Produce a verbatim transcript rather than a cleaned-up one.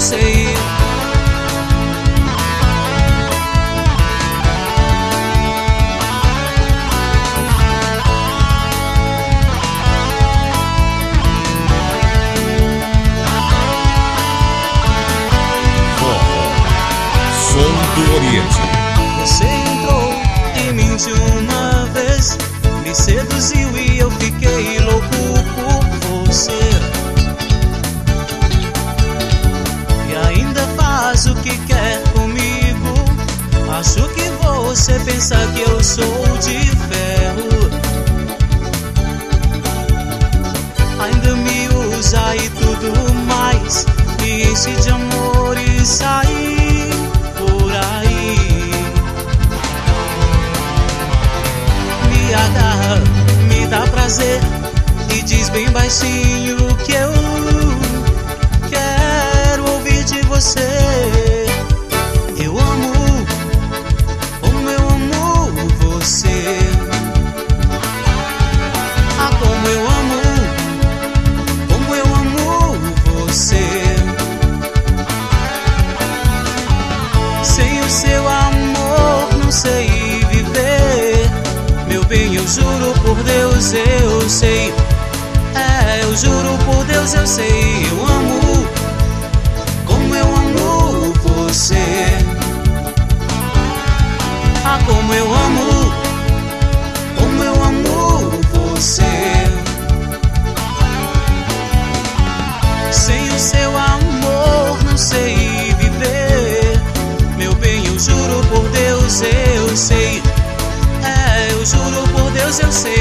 sei. Do Oriente. Você entrou em mim de uma vez, me seduziu e eu fiquei louco por você. E ainda faz o que quer comigo. Acho que você pensa que eu sou de ferro. Ainda me usa e tudo mais, me enche de amor e sair. Me agarra, me dá prazer e diz bem baixinho que eu quero ouvir de você. Eu amo, como eu amo você. Ah, como eu amo, como eu amo você. Sem o seu amor não sei viver. Meu bem, eu juro por Deus, eu sei. É, eu juro por Deus, eu sei. Eu amo, como eu amo você. Ah, como eu amo, como eu amo você. Sem o seu amor não sei viver. Meu bem, eu juro por Deus, eu sei. É, eu juro por Deus, eu sei.